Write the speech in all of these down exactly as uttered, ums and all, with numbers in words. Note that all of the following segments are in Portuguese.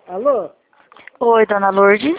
Alô? Oi, dona Lourdes.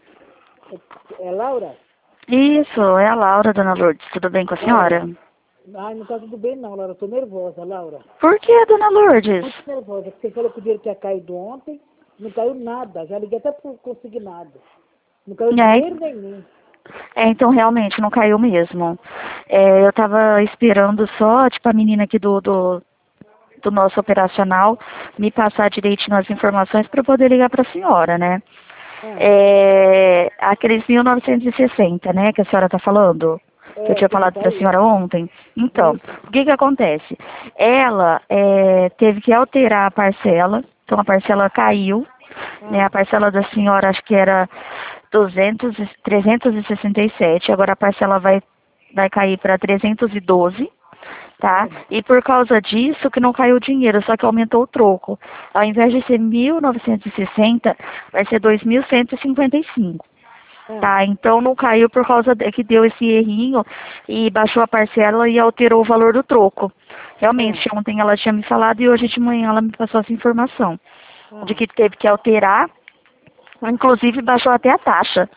É Laura? Isso, é a Laura, dona Lourdes. Tudo bem com a Laura? senhora? Ai, não tá tudo bem não, Laura. Eu tô nervosa, Laura. Por que, dona Lourdes? Muito nervosa, porque você falou que o dinheiro tinha caído ontem, não caiu nada. Já liguei até pro consignado. Não caiu É, dinheiro nenhum. é, então realmente não caiu mesmo. É, eu tava esperando só, tipo, a menina aqui do, do, do nosso operacional me passar direitinho as informações para eu poder ligar para a senhora, né? Ah, É, aqueles mil novecentos e sessenta, né, que a senhora tá falando, que eu é, tinha que não falado para a caiu. senhora ontem. Então, Isso. o que que acontece? Ela é, teve que alterar a parcela, então a parcela caiu, né, Ah, a parcela da senhora acho que era duzentos, e- trezentos e sessenta e sete, agora a parcela vai, vai cair para trezentos e doze, tá? ai, E por causa disso que não caiu o dinheiro, só que aumentou o troco. Ao invés de ser mil novecentos e sessenta, vai ser dois mil cento e cinquenta e cinco. ah, Tá, então não caiu por causa de que deu esse errinho e baixou a parcela e alterou o valor do troco. ah, Realmente, ontem ela tinha me falado e hoje de manhã ela me passou essa informação. De ah. que teve que alterar, inclusive baixou até a taxa.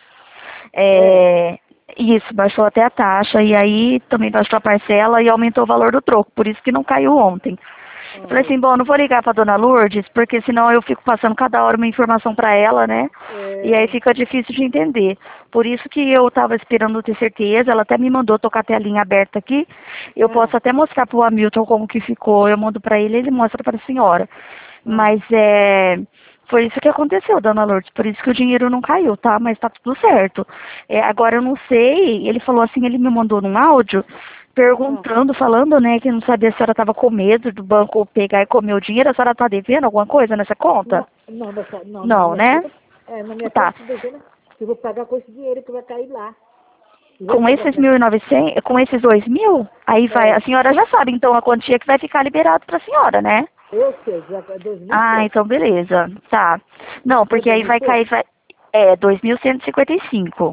É. É, isso, baixou até a taxa e aí também baixou a parcela e aumentou o valor do troco, por isso que não caiu ontem. Eu falei Ai, assim, bom, não vou ligar para dona Lourdes, porque senão eu fico passando cada hora uma informação para ela, né? E aí é, fica difícil de entender. Por isso que eu estava esperando ter certeza, ela até me mandou tocar a telinha aberta aqui. Eu ah, posso até mostrar para o Hamilton como que ficou, eu mando para ele, ele mostra para a senhora. ah. Mas é, foi isso que aconteceu, dona Lourdes, por isso que o dinheiro não caiu, tá? Mas tá tudo certo. É, agora eu não sei, ele falou assim, ele me mandou num áudio, Ah, perguntando, falando, né, que não sabia se a senhora estava com medo do banco pegar e comer o dinheiro, a senhora está devendo alguma coisa nessa conta? não, não, nessa, não, na Não, minha né? conta, é, na minha conta Tá. eu tô devendo, eu vou pagar com esse dinheiro que vai cair lá. E vai Com sobrar esses pra mil mim. e novecentos, com esses dois mil, aí vai, a É, senhora já sabe, então, a quantia que vai ficar liberado para a senhora, né? eu sei, já é dois mil e Ah, pouco. então beleza. Tá. Não, Não é porque dois aí mil e vai cair, pouco? vai, é, dois mil cento e cinquenta e cinco,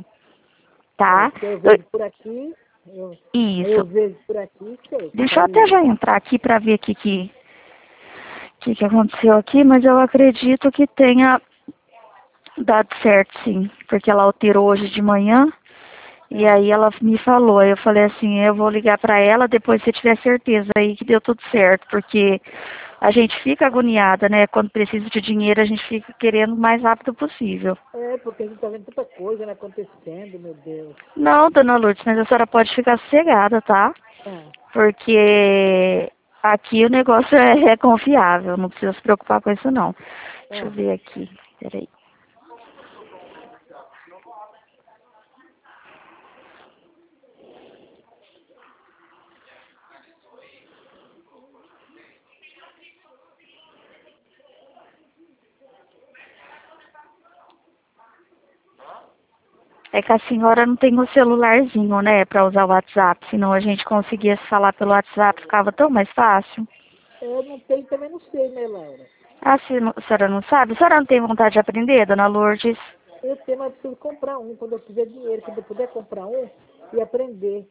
É, tá? porque eu Do- vejo por aqui, eu, aí eu Isso. vejo por aqui, sei que Deixa eu até caiu. já entrar aqui para ver o que, que, que, que aconteceu aqui, mas eu acredito que tenha dado certo, sim. Porque ela alterou hoje de manhã e Ah, aí ela me falou. Aí eu falei assim, eu vou ligar para ela depois se tiver certeza aí que deu tudo certo, porque a gente fica agoniada, né? Quando precisa de dinheiro, a gente fica querendo o mais rápido possível. é, porque a gente tá vendo tanta coisa, né, acontecendo, meu Deus. Não, dona Lourdes, mas a senhora pode ficar sossegada, tá? Ah, Porque aqui o negócio é, é confiável, não precisa se preocupar com isso não. Deixa eu ah. ver aqui, peraí. É que a senhora não tem o celularzinho, né, para usar o WhatsApp, senão a gente conseguia se falar pelo WhatsApp, ficava tão mais fácil. Eu não tenho, também não sei, né, Laura? Ah, se não- a senhora não sabe? A senhora não tem vontade de aprender, dona Lourdes? Eu tenho, mas eu preciso comprar um, quando eu tiver dinheiro, quando eu puder comprar um e aprender.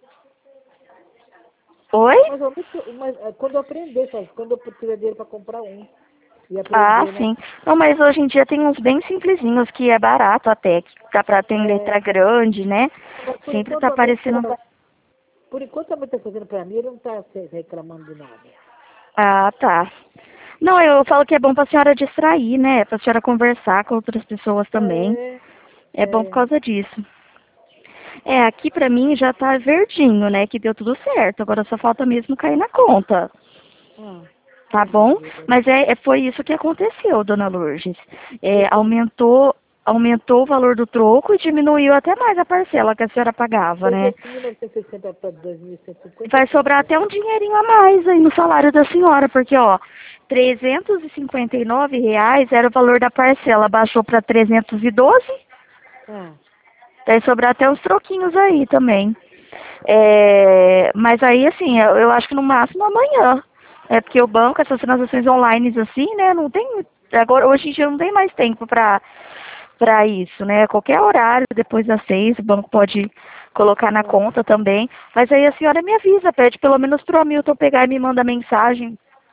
Oi? Mas, eu nunca- mas é, quando eu aprender, sabe? Quando eu tiver dinheiro para comprar um e Ah, aprender, né? sim. Não, mas hoje em dia tem uns bem simplesinhos que é barato até, que dá pra ter em É, letra grande, né? mas por Sempre enquanto tá a mãe tá, aparecendo. por enquanto a mãe tá fazendo para mim, ele não tá se- reclamando de nada. Ah, tá. Não, eu falo que é bom pra senhora distrair, né? Pra senhora conversar com outras pessoas também. É, É bom por é, causa disso. É, aqui pra mim já tá verdinho, né? Que deu tudo certo. Agora só falta mesmo cair na conta. ah, Tá ai meu bom? Deus. Mas é, é- foi isso que aconteceu, dona Lourdes. É, Eu tô, aumentou, aumentou o valor do troco e diminuiu até mais a parcela que a senhora pagava, eu né? dei mil novecentos e sessenta para dois mil cento e cinquenta, Vai pronto. sobrar até um dinheirinho a mais aí no salário da senhora, porque ó, trezentos e cinquenta e nove reais era o valor da parcela, baixou para trezentos e doze, Ah, vai sobrar até uns troquinhos aí também. É, mas aí assim, eu, eu acho que no máximo amanhã. É porque o banco, essas transações online assim, né, não tem, agora hoje em dia não tem mais tempo para para isso, né? Qualquer horário depois das seis, o banco pode colocar na ah, conta também. Mas aí a senhora me avisa, pede pelo menos pro Hamilton pegar e me manda mensagem,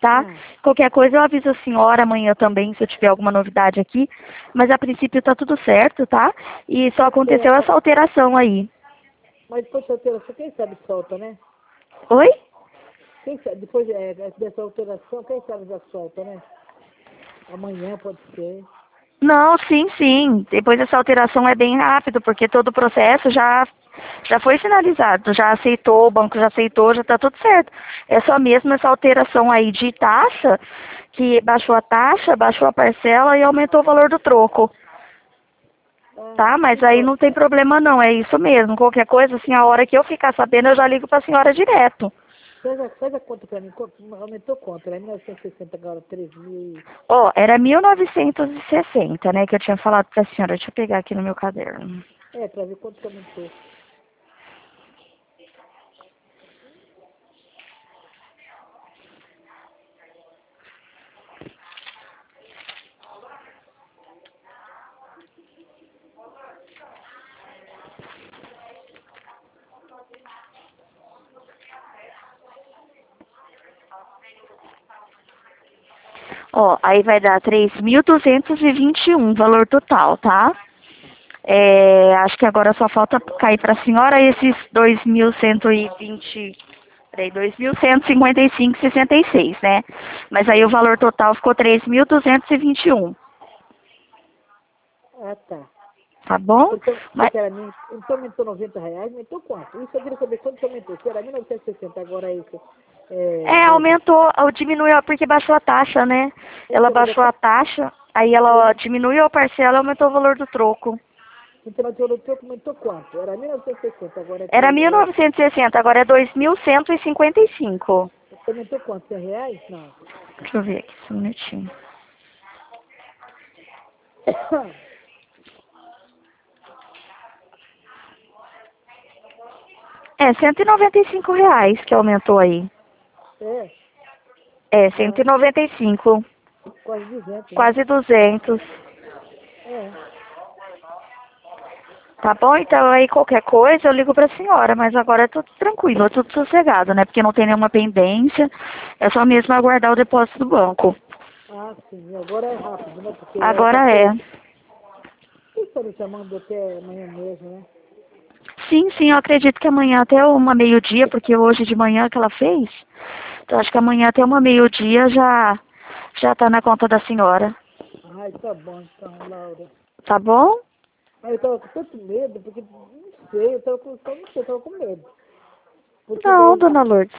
tá? Hum. Qualquer coisa eu aviso a senhora amanhã também, se eu tiver alguma novidade aqui. Mas a princípio tá tudo certo, tá? E só aconteceu essa alteração aí. Mas depois da alteração, quem sabe solta, né? Oi? Quem sabe, depois é, dessa alteração, quem sabe já solta, né? Amanhã pode ser. Não, sim, sim. Depois dessa alteração é bem rápido, porque todo o processo já, já foi finalizado, já aceitou, o banco já aceitou, já está tudo certo. É só mesmo essa alteração aí de taxa, que baixou a taxa, baixou a parcela e aumentou o valor do troco. Ah, Tá? Mas que aí bom. não tem problema não, é isso mesmo. Qualquer coisa, assim, a hora que eu ficar sabendo, eu já ligo para a senhora direto. Faz a, faz a conta pra mim. Quanto- Aumentou quanto? Era mil novecentos e sessenta, agora três mil. e- Ó, era mil novecentos e sessenta, né, que eu tinha falado para a senhora. Deixa eu pegar aqui no meu caderno. É, pra ver quanto que aumentou. Ó, aí vai dar três mil duzentos e vinte e um valor total, tá? É, acho que agora só falta cair para a senhora esses dois mil cento e vinte, peraí, dois mil cento e cinquenta e cinco e sessenta e seis, né? Mas aí o valor total ficou três mil duzentos e vinte e um, Ah, tá. tá bom? Então, Mas, porque era mil, então aumentou noventa reais, aumentou quanto? Isso eu queria saber quanto que aumentou. Se era mil novecentos e sessenta, agora é isso. É, é, dez. aumentou, ou diminuiu, porque baixou a taxa, né? Ela Então, mas é baixou a quanto? taxa, aí ela diminuiu a parcela e aumentou o valor do troco. Então, mas o troco aumentou quanto? Era mil novecentos e sessenta, agora é, Era três- mil é, novecentos e sessenta, agora é dois mil cento e cinquenta e cinco. aumentou quanto? cem reais? Não. Deixa eu ver aqui, só um minutinho. É, cento e noventa e cinco reais que aumentou aí. É, É, cento ah, e noventa e cinco, quase duzentos, né? quase duzentos. É, Tá bom? Então aí qualquer coisa eu ligo pra senhora, mas agora é tudo tranquilo, é tudo sossegado, né? Porque não tem nenhuma pendência, é só mesmo aguardar o depósito do banco. ah, sim, agora é rápido, né? Porque era pra Agora é. ser. Quem está me chamando até amanhã mesmo, né? Sim, sim, eu acredito que amanhã até uma meio-dia, porque hoje de manhã que ela fez, então acho que amanhã até uma meio-dia já, já tá na conta da senhora. Ai, tá bom então, Laura. Tá bom? Aí eu tava com tanto medo, porque não sei, eu tava com, eu não sei, eu tava com medo. Porque Não, daí, dona Lourdes.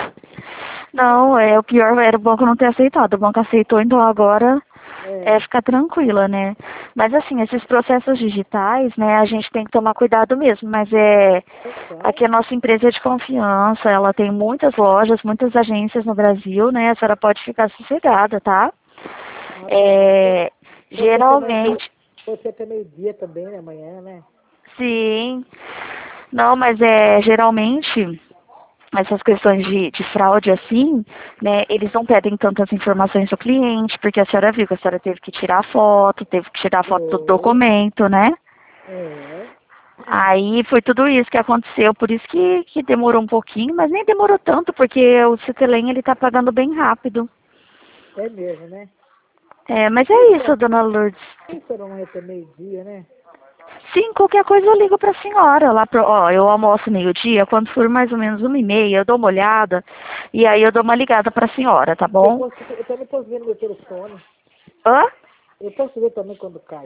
Não, é o pior era o banco não ter aceitado. O banco aceitou, então agora é é, ficar tranquila, né? Mas assim, esses processos digitais, né, a gente tem que tomar cuidado mesmo, mas é é claro, aqui a nossa empresa é de confiança, ela tem muitas lojas, muitas agências no Brasil, né? A senhora pode ficar sossegada, tá? ah, tá bom. É, Pode ser até meio, geralmente, pode ser até meio-dia também, né, amanhã, né? sim. Não, mas é geralmente essas questões de, de fraude assim, né, eles não pedem tantas informações do cliente, porque a senhora viu que a senhora teve que tirar foto, teve que tirar foto do Foi, documento, né? é. Aí foi tudo isso que aconteceu, por isso que, que demorou um pouquinho, mas nem demorou tanto, porque o Citelém ele tá pagando bem rápido. É mesmo, né? É, mas é Quem isso, será, dona Lourdes. quem será amanhã até meio-dia, né? Sim, qualquer coisa eu ligo pra senhora. Lá pro, ó, eu almoço meio-dia, quando for mais ou menos uma e meia, eu dou uma olhada e aí eu dou uma ligada pra senhora, tá Eu, bom? posso, eu também posso ver no meu telefone. Hã? Eu posso ver também quando cai.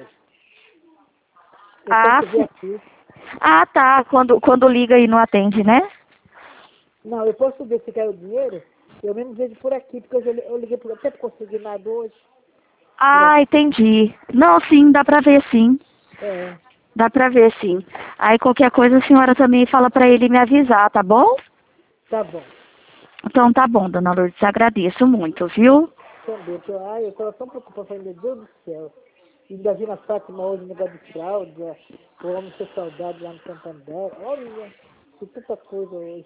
Eu Ah, posso ver sim. aqui. Ah, tá. Quando, quando liga e não atende, né? Não, eu posso ver se caiu o dinheiro. Eu mesmo vejo por aqui, porque eu, já li- eu liguei por, até por consignado hoje. Por Ah, aqui. entendi. Não, sim, dá pra ver sim. É, Dá pra ver sim. Aí qualquer coisa a senhora também fala pra ele me avisar, tá bom? tá bom. Então tá bom, dona Lourdes, agradeço muito, viu? Também, que, ai, eu estava tão preocupada, falei, meu Deus do céu. E ainda vi na Fátima hoje o negócio de fraude, ó, o homem ser saudade lá no Santander. Olha, tem tanta coisa hoje.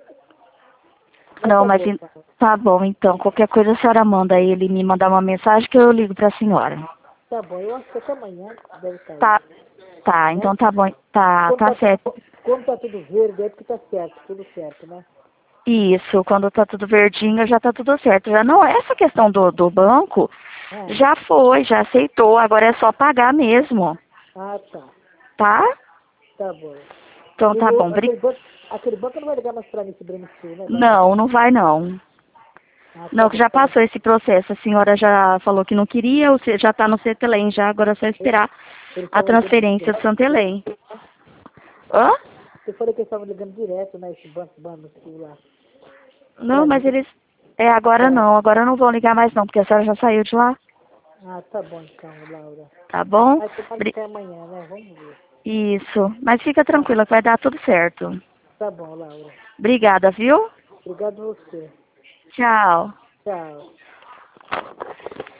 Mas Não, tá mas bom, en- tá. tá bom, então. Qualquer coisa a senhora manda ele me mandar uma mensagem que eu ligo pra senhora. Tá bom, eu acho que até amanhã deve cair, Tá, tá, né? então tá bom. Tá, Quando tá tá, certo. quando tá tudo verde, é porque tá certo, tudo certo, né? Isso, quando tá tudo verdinho já tá tudo certo. Já não, essa questão do, do banco Ah, já foi, já aceitou, agora é só pagar mesmo, ah, tá. tá? Tá bom. Então E tá no, bom. Bri- aquele, banco, aquele banco não vai ligar mais pra mim, esse Breno Sul, né? Vai? Não, não vai não. Ah, tá Não, que bom. já Tá bom. passou esse processo. A senhora já falou que não queria, ou seja, já tá no Cetelém já, agora é só esperar Eles a estavam ligando transferência do direto. Santelém. Hã? Eu falei que eles estavam ligando direto, né? Esse banco, Breno Sul lá. Não, Pra mim. mas eles... É, agora Pra... não, agora não vão ligar mais não, porque a senhora já saiu de lá, Ah, tá bom então, Laura. tá bom? Aí tomara Bri- que é amanhã, né? Vamos ver. Isso, mas fica Tá, tranquila que vai dar tudo certo. tá bom, Laura. Obrigada, viu? Obrigado a você. Tchau. Tchau.